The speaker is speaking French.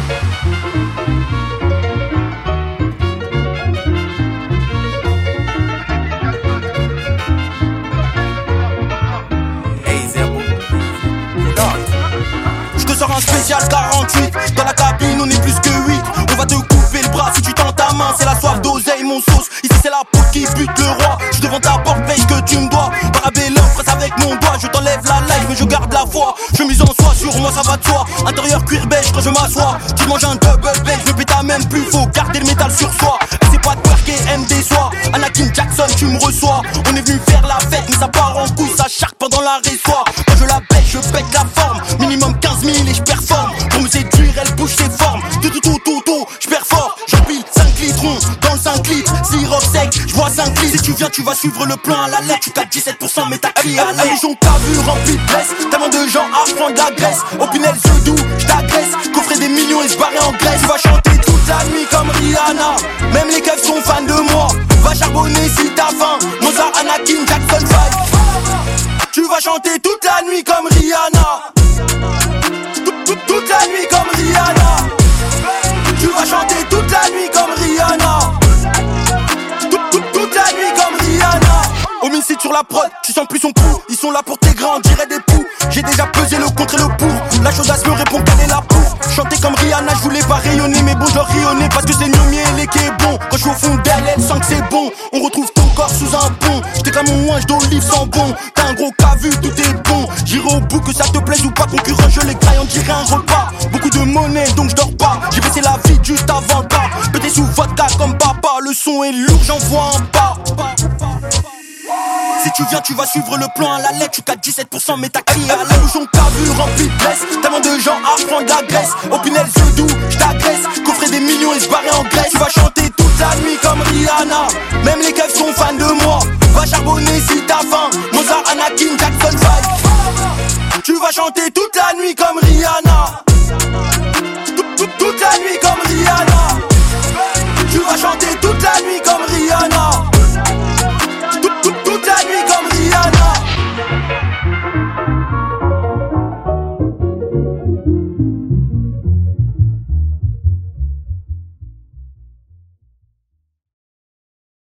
Je te sors un spécial 48. Dans la cabine on est plus que 8. On va te couper le bras si tu tends ta main. C'est la soif d'oseille mon sauce. Ici c'est la poudre qui bute le roi. Je devant ta porte, paye ce que tu me dois. Parabellum, presse avec mon doigt. Je t'enlève la life mais je garde la foi. Je mise en soi, sur moi ça va de soi. Intérieur cuir beige quand je m'assois. Tu manges un double beige, je péta même plus. Faut garder le métal sur soi. C'est pas de twerker, M déçoit. Anakin Jackson tu me reçois. On est venu faire la fête mais ça part en couille. Ça charque pendant la résoie. Quand je la pète, je pète la forme. Minimum 15 000 et je performe. Pour me séduire elle bouge ses formes. Tout, je perds fort. J'empile 5 litrons dans le 5 litres. Sirop sec, je vois 5 litres. Si tu viens tu vas suivre le plan à la lettre. Tu t'as 17% mais t'as crié à la région. T'as vu rempli de blesse. Tellement de gens à prendre la graisse. Au Pinel ce doux, je t'agresse. Coffrer des millions et se barrer en Grèce. Tu vas chanter toute la nuit comme Rihanna. Même les keufs sont fans de moi. Va charbonner si t'as faim. Mozart, Anakin, Jackson 5. Tu vas chanter toute la nuit comme Rihanna. Toute la nuit comme Rihanna. Tu vas chanter toute la nuit comme Rihanna. Toute la nuit comme Rihanna. Homicide sur la prod, tu sens plus son pouls. Ils sont là pour t'aigrer, on dirait des poux. J'ai déjà pesé le contre et le pour. La chaudasse me répond qu'elle est là pour chanter comme Rihanna, je voulais pas rayonner. Mais bon je dois rayonner parce que c'est Nomi et les qui est bon. Quand je suis au fond d'elle, elle sent que c'est bon. On retrouve ton corps sous un pont. J'étais comme mon ouinge d'olive sans bon. T'as un gros cas vu, tout est bon. J'irai au bout que ça te plaise ou pas. Concurrent je les graille, on dirait un repas. Beaucoup de monnaie donc je dors pas. J'ai baissé la vie juste avant le pas. Pété sous vodka comme papa. Le son est lourd, j'envoie un pas. Si tu viens tu vas suivre le plan à la lettre. Tu t'as 17% mais t'as crié à la bouchon. T'as vu rempli de blesse. Tellement de gens à prendre la graisse. Au Pinel ce doux, je t'agresse. Coffrer des millions et se barrer en Grèce. Tu vas chanter toute la nuit comme Rihanna. Même les keufs sont fans de moi. Va charbonner si t'as faim. Mozart, Anakin, Jackson 5. Tu vas chanter toute la nuit comme Rihanna.